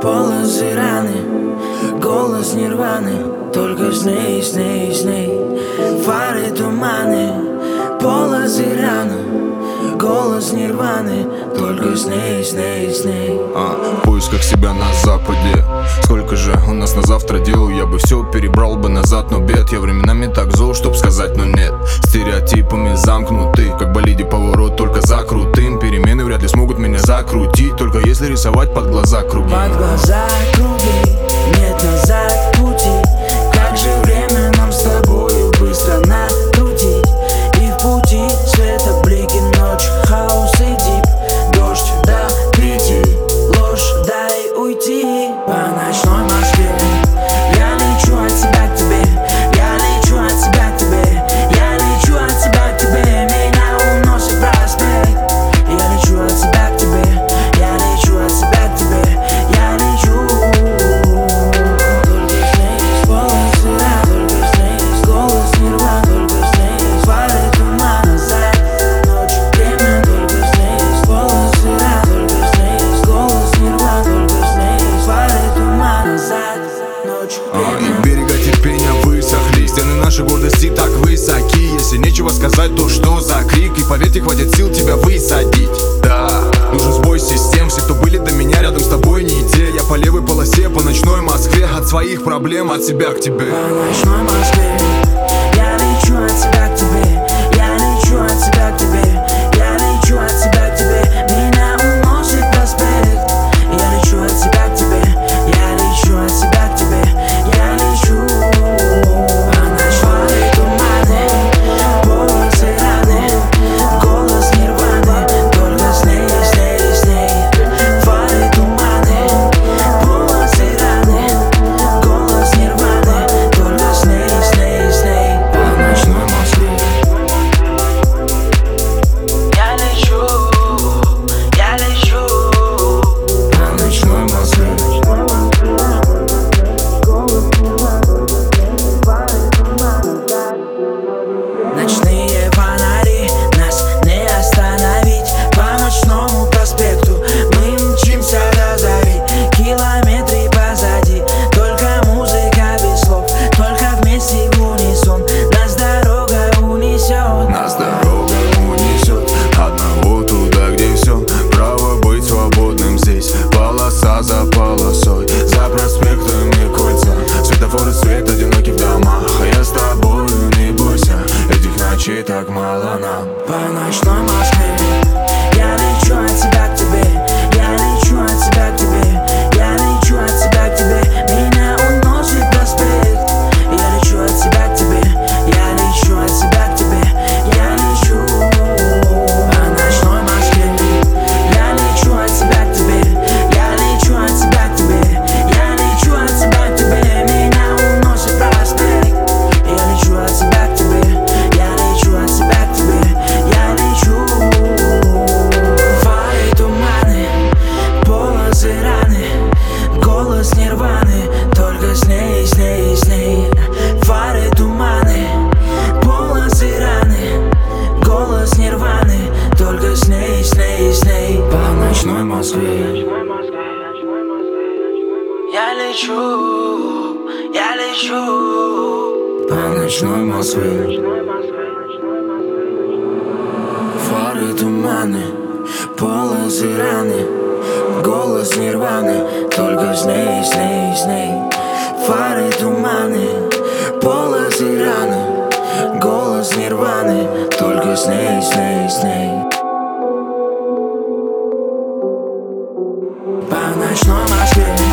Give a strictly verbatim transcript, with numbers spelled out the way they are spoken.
полосы раны, голос нирваны, только сны, сны, сны, фары, туманы, полосы раны, голос нирваны, только сны, сны, сны. А, в поисках себя на западе. Сколько же у нас на завтра дел? Я бы все перебрал бы назад, но бед. Я временами так зол, чтоб сказать, но нет. Стереотипами замкнуты, как болиде поворот, только за крутым. Перемены вряд ли смогут меня закрутить, только если рисовать под глаза круги. Под глаза круги, нет назад пути. Как же время нам с тобою быстро накрутить. И в пути света блики, ночь, хаос и дип. Дождь до пяти, ложь, дай уйти. По ночной Москве я лечу от себя к тебе, я лечу от себя к тебе, я лечу от себя к тебе. Меня уносит проспект. Я лечу от себя к тебе, я лечу от себя к тебе, я лечу. Только снизь, полосы ран, только снизь, голос нирван, только снизь, фары, туман, назад, ночь, время, только снизь, полосы ран, только снизь, голос нирван, только снизь, фары, туман, назад, ночь, А, время. и берега терпения высохли, стены нашей гордости так высоки. Если нечего сказать, то что за крик? И поверьте, хватит сил тебя высадить. Да, нужен сбой систем. Все, кто были до меня, рядом с тобой не те. Я по левой полосе, по ночной Москве. От своих проблем, от себя к тебе. По ночной Москве я лечу от себя к тебе, я лечу от себя к тебе, я лечу от себя к тебе. Меня уносит проспект. Я лечу от себя к тебе, я лечу от себя к тебе, я лечу. По ночной туманы, полосы раны, голос нирваны, только сны, сны, сны, фары, туманы, полосы раны, голос нирваны, только сны, сны, сны. По ночной Москве я лечу, я лечу. По ночной Москве ночные фонари, нас не остановить. По ночному проспекту мы мчимся до зари. Километры позади, только музыка без слов, только вместе в унисон нас дорога унесет. Нас дорога унесет одного туда, где все право быть свободным здесь. Полоса за полосой, за проспектами кольца, светофоры свет одинокий в домах. А я с тобою, не бойся, этих ночей так мало нам. По ночной Москве я лечу от себя к тебе, я лечу от себя к тебе, я лечу от себя к тебе. Меня уносит проспект. Я лечу от себя к тебе, я лечу от себя к тебе, я лечу. По ночной Москве я лечу от себя к тебе, я лечу от себя к тебе, я лечу от себя к тебе. Меня уносит проспект. Я лечу от себя к тебе, я лечу от себя к тебе, я лечу. Фары, туманы, полосы раны, голос нирваны, только сны, сны, сны. Фары, туманы, полосы раны, голос нирваны, только сны, сны, сны. По ночной Москве я лечу, я лечу. По ночной Москве фары, туманы, полосы раны, голос нирваны, только сны, сны, сны. Фары, туманы, полосы раны, голос нирваны, только сны, сны, сны. По ночной Москве